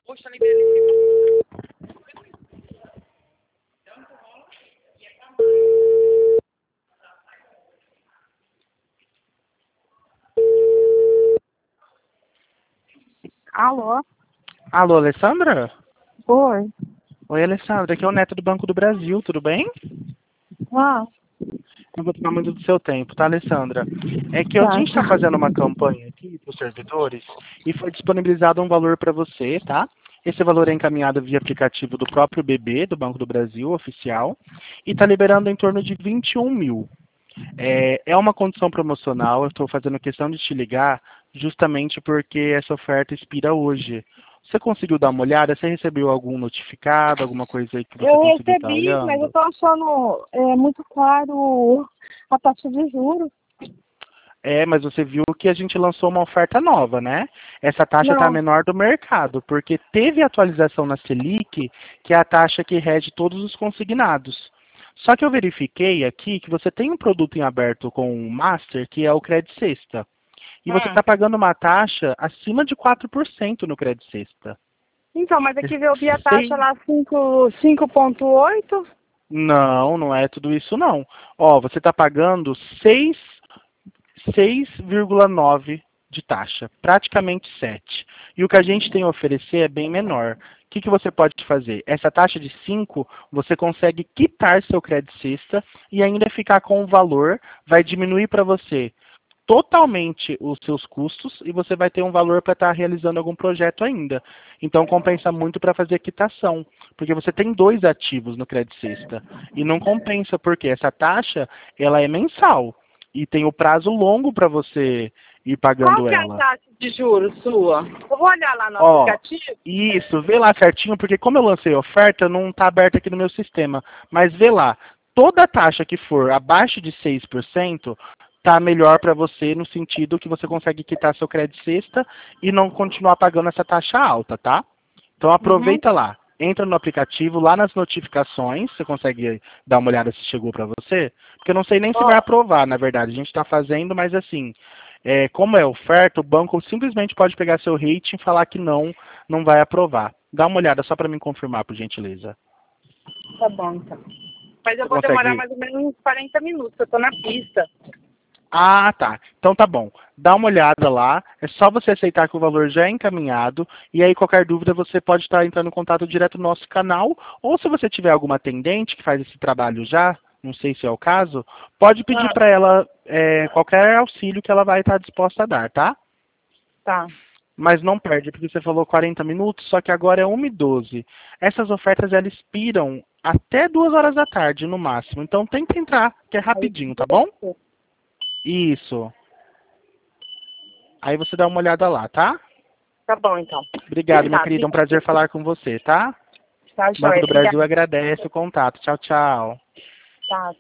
Poxa, lembrei desse. Alô? Alô, Alessandra? Oi. Oi, Alessandra, aqui é o Neto do Banco do Brasil, tudo bem? Ah, Não vou tomar muito do seu tempo, tá, Alessandra? É que a tá. gente está fazendo uma campanha aqui para os servidores e foi disponibilizado um valor para você, tá? Esse valor é encaminhado via aplicativo do próprio BB, do Banco do Brasil, oficial, e está liberando em torno de 21 mil. É uma condição promocional, eu estou fazendo questão de te ligar justamente porque essa oferta expira hoje. Você conseguiu dar uma olhada? Você recebeu algum notificado, alguma coisa aí que você Eu conseguiu estar recebi, mas eu olhando? tô achando muito caro a taxa de juros. Mas você viu que a gente lançou uma oferta nova, né? Essa taxa está Não. menor do mercado, porque teve atualização na Selic, que é a taxa que rege todos os consignados. Só que eu verifiquei aqui que você tem um produto em aberto com o Master, que é o Credit Sexta. E você está pagando uma taxa acima de 4% no Credit Sexta. Então, mas aqui eu vi a taxa Sei. lá 5,8. Não, não é tudo isso não. Ó, você está pagando 6,9 de taxa, praticamente 7. E o que a gente tem a oferecer é bem menor. O que você pode fazer? Essa taxa de 5, você consegue quitar seu crédito sexta e ainda ficar com o valor, vai diminuir para você totalmente os seus custos e você vai ter um valor para estar realizando algum projeto ainda. Então compensa muito para fazer quitação, porque você tem dois ativos no crédito sexta e não compensa porque essa taxa ela é mensal e tem o prazo longo para você ir Qual pagando que é a ela. taxa de juros sua? Eu vou olhar lá no Ó, aplicativo. isso, vê lá certinho, porque como eu lancei a oferta, não está aberta aqui no meu sistema. Mas vê lá, toda taxa que for abaixo de 6% tá melhor para você no sentido que você consegue quitar seu crédito sexta e não continuar pagando essa taxa alta, tá? Então Uhum. aproveita lá, entra no aplicativo, lá nas notificações, você consegue dar uma olhada se chegou para você? Porque eu não sei nem se vai Ó, aprovar, na verdade. A gente está fazendo, mas assim, como é oferta, o banco simplesmente pode pegar seu rating e falar que não vai aprovar. Dá uma olhada só para me confirmar, por gentileza. tá bom, então. Mas eu Você vou demorar consegue? mais ou menos uns 40 minutos, eu tô na pista. Ah, tá. Então tá bom. Dá uma olhada lá. É só você aceitar que o valor já é encaminhado. E aí, qualquer dúvida, você pode estar entrando em contato direto no nosso canal. Ou se você tiver alguma atendente que faz esse trabalho já, não sei se é o caso, pode pedir Ah, para ela qualquer auxílio que ela vai estar disposta a dar, tá? tá. Mas não perde, porque você falou 40 minutos, só que agora é 1h12. Essas ofertas, elas expiram até 2 horas da tarde, no máximo. Então tenta entrar, que é Aí, rapidinho, tá bom? Isso. Aí você dá uma olhada lá, tá? tá bom, então. Obrigado, minha Tá, querida. É um prazer falar com você, tá? tá O Banco joia. do Brasil Obrigada. agradece o contato. Tchau, tchau. Tá.